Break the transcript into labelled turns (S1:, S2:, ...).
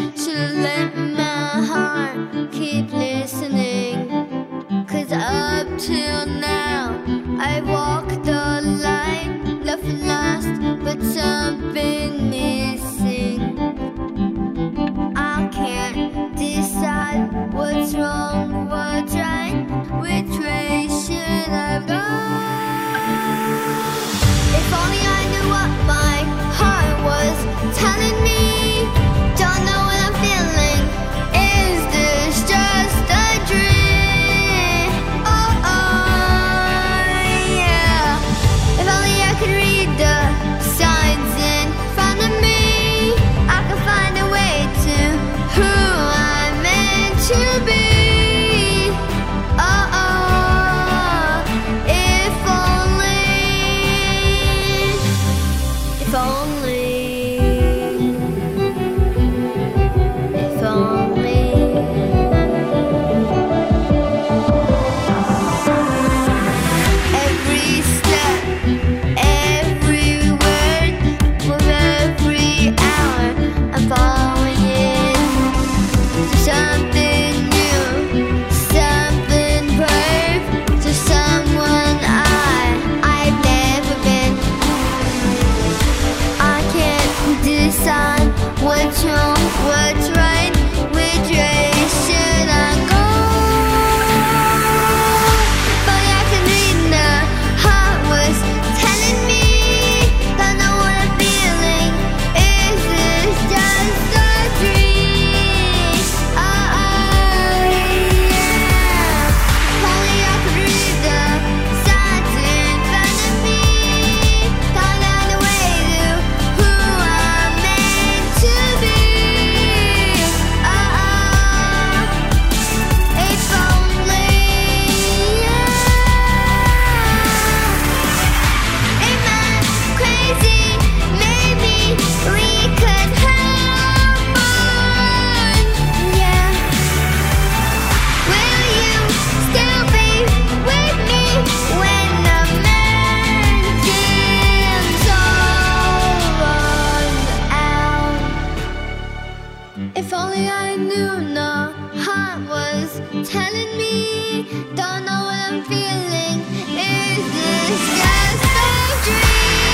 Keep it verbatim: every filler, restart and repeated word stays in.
S1: Should've let my heart keep listening. Cause up till now I walked the line, left lost but something missing. I can't decide what's wrong, what's right. Which way should I go? If only I knew what my heart was telling me. Don't know what I'm feeling. Is this just a dream? Oh, oh, yeah. If only I could read the signs in front of me, I could find a way to who I'm meant to be. Oh, oh, if only, if only. If only. Every step, every word, with every hour, I'm falling into something new, something brave, to someone I, I've never been. I can't decide what's wrong, what's right. Which way should I go? But I can read the heart was telling me. Don't know what I'm feeling. Is this just a dream? Oh, oh, yeah. If only I could read the signs in front of me. Found out a way to who I'm meant to be. Oh, oh, if only, yeah. Am I crazy? Maybe we could have fun. Yeah. Will you still be with me when the mansions all run out? If only I knew no heart was telling me. Don't know what I'm feeling. Is this just a dream?